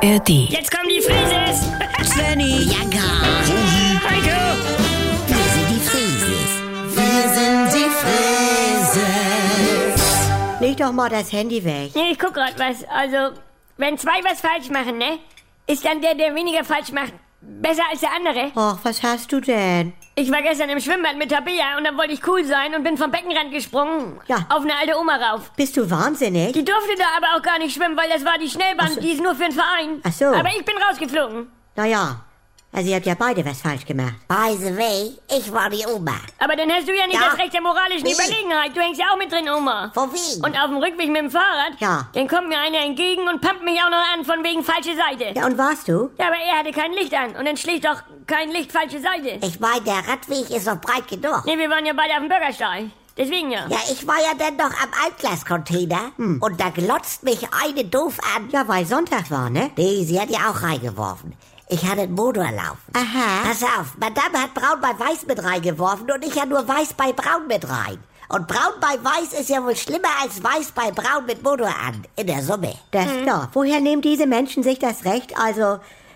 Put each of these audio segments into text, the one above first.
ARD. Jetzt kommen die Frises! Svenny, Ja, gar. Heiko! Wir sind die Frieses. Wir sind die Frieses. leg doch mal das Handy weg. Nee, ich guck grad was. Also, wenn zwei was falsch machen, ne? Ist dann der weniger falsch macht, besser als der andere? Och, was hast du denn? Ich war gestern im Schwimmbad mit Tabea und dann wollte ich cool sein und bin vom Beckenrand gesprungen. Ja. Auf eine alte Oma rauf. Bist du wahnsinnig? Die durfte da aber auch gar nicht schwimmen, weil das war die Schnellbahn, Ach so. die ist nur für den Verein. Ach so. Aber ich bin rausgeflogen. Naja, also ihr habt ja beide was falsch gemacht. By the way, ich war die Oma. Aber dann hast du ja nicht Ja. das Recht der moralischen Nee. Überlegenheit. Du hängst ja auch mit drin, Oma. Von wem? Und auf dem Rückweg mit dem Fahrrad, Ja. dann kommt mir einer entgegen und pumpt mich auch noch an von wegen falsche Seite. Ja, und warst du? Ja, aber er hatte kein Licht an und dann schlägt doch kein Licht falsche Seite. Ich meine, der Radweg ist noch breit genug. Nee, wir waren ja beide auf dem Bürgersteig. Deswegen ja. Ja, ich war ja dann noch am Altglascontainer und da glotzt mich eine doof an. Ja, weil Sonntag war, ne? Nee, sie hat ja auch reingeworfen. Ich hatte einen Motor laufen. Aha. Pass auf, Madame hat Braun bei Weiß mit reingeworfen und ich ja nur Weiß bei Braun mit rein. Und Braun bei Weiß ist ja wohl schlimmer als Weiß bei Braun mit Motor an, in der Summe. Das ist klar. Woher nehmen diese Menschen sich das Recht? Also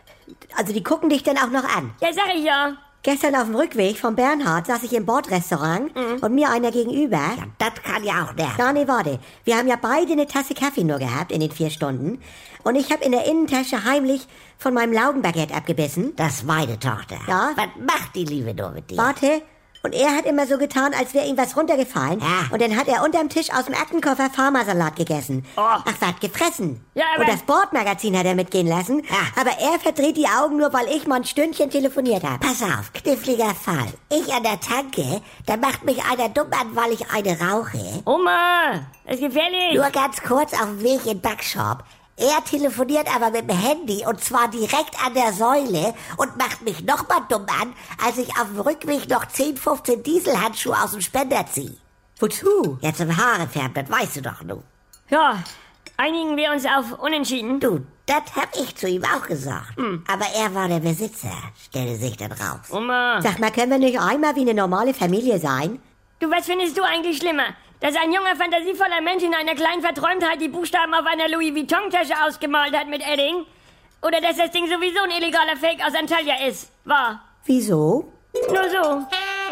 die gucken dich dann auch noch an. Ja, sag ich ja. Gestern auf dem Rückweg von Bernhard saß ich im Bordrestaurant und mir einer gegenüber. Ja, das kann ja auch nerven. Ja, nee, warte. Wir haben ja beide eine Tasse Kaffee nur gehabt in den 4 Stunden. Und ich habe in der Innentasche heimlich von meinem Laugenbaguette abgebissen. Das ist meine Tochter. Ja? Was macht die Liebe nur mit dir? Warte. Und er hat immer so getan, als wäre ihm was runtergefallen. Ja. Und dann hat er unterm Tisch aus dem Aktenkoffer Farmersalat gegessen. Oh. Ach, was, gefressen. Ja, aber- Und das Bordmagazin hat er mitgehen lassen. Ja. Aber er verdreht die Augen nur, weil ich mal ein Stündchen telefoniert habe. Pass auf, kniffliger Fall. Ich an der Tanke, da macht mich einer dumm an, weil ich eine rauche. Oma, das ist gefährlich. Nur ganz kurz auf dem Weg in den Backshop. Er telefoniert aber mit dem Handy und zwar direkt an der Säule und macht mich noch mal dumm an, als ich auf dem Rückweg noch 10, 15 Dieselhandschuhe aus dem Spender ziehe. Wozu? Ja, zum Haare färben, das weißt du doch nun. Ja, einigen wir uns auf Unentschieden. Du, das hab ich zu ihm auch gesagt. Aber er war der Besitzer, stellte sich dann raus. Oma, Sag mal, können wir nicht einmal wie eine normale Familie sein? du, was findest du eigentlich schlimmer? Dass ein junger, fantasievoller Mensch in einer kleinen Verträumtheit die Buchstaben auf einer Louis Vuitton-Tasche ausgemalt hat mit Edding? Oder dass das Ding sowieso ein illegaler Fake aus Antalya ist? War. Wieso? Nur so.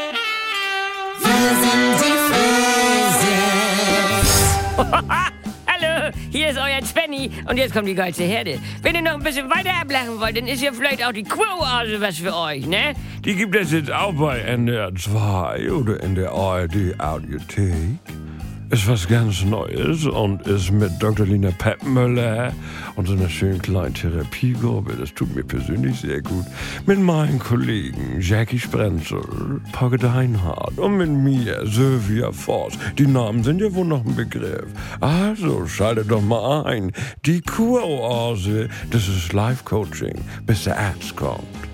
Hallo, hier ist euer Svenny und jetzt kommt die geilste Herde. Wenn ihr noch ein bisschen weiter ablachen wollt, dann ist ja vielleicht auch die Quo-Oase was für euch, ne? Die gibt es jetzt auch bei NDR 2 oder in der ARD Audiothek. Ist was ganz Neues und ist mit Dr. Lina Peppmüller und so einer schönen kleinen Therapiegruppe, das tut mir persönlich sehr gut, mit meinen Kollegen Jackie Sprenzel, Pogge Deinhardt und mit mir Sylvia Voss. Die Namen sind ja wohl noch ein Begriff. Also schaltet doch mal ein. Die Kuroase, das ist Life-Coaching, bis der Arzt kommt.